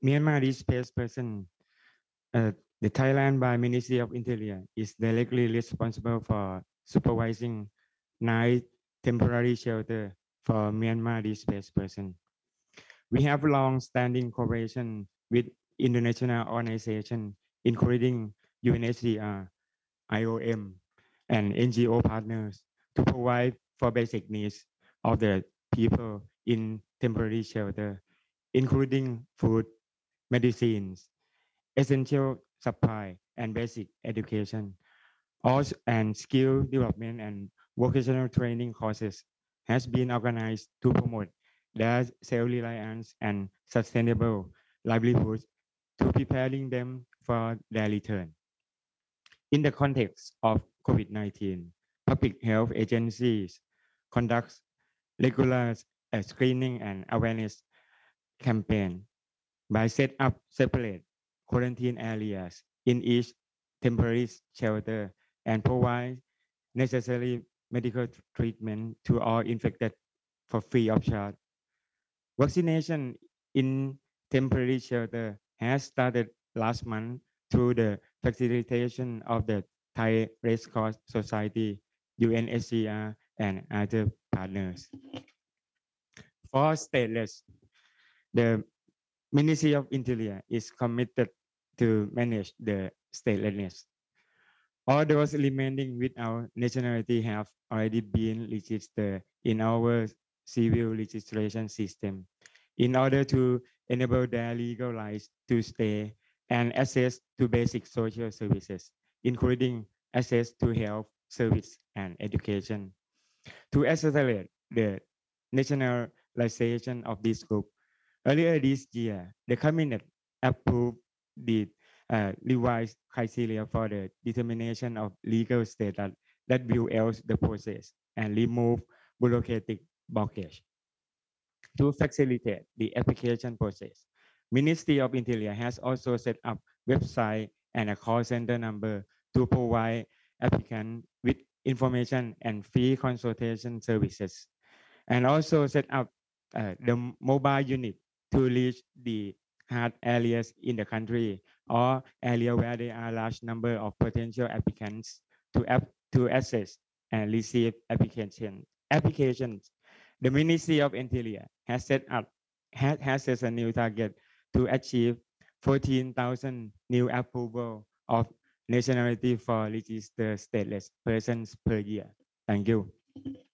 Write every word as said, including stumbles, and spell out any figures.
Myanmar displaced person. Uh, the Thailand by Ministry of Interior is directly responsible for supervising nine temporary shelter for Myanmar displaced person. We have long-standing cooperation with international organizations, including U N H C R, I O M, and N G O partners, to provide for basic needs of the people in temporary shelter, including food, medicines, essential supply, and basic education. Also, and skill development and vocational training courses has been organized to promote their self-reliance and sustainable livelihoods to preparing them for their return. In the context of COVID nineteen, public health agencies conduct regular uh, screening and awareness campaign by set up separate quarantine areas in each temporary shelter and provide necessary medical treatment to all infected for free of charge. Vaccination in temporary shelter has started last month through the facilitation of the Thai Red Cross Society, U N H C R, and other partners. For stateless, the Ministry of Interior is committed to manage the statelessness. All those remaining without nationality have already been registered in our civil registration system in order to enable their legal rights to stay and access to basic social services, including access to health service and education. To accelerate the nationalization of this group, earlier this year, the cabinet approved the uh, revised criteria for the determination of legal status that will ease the process and remove bureaucratic blockage. To facilitate the application process, Ministry of Interior has also set up website and a call center number to provide applicants with information and free consultation services, and also set up uh, the mobile unit to reach the hard areas in the country or area where there are large number of potential applicants to app to access and receive application applications. The Ministry of Interior has set up has, has set a new target to achieve fourteen thousand new approval of nationality for registered stateless persons per year. Thank you.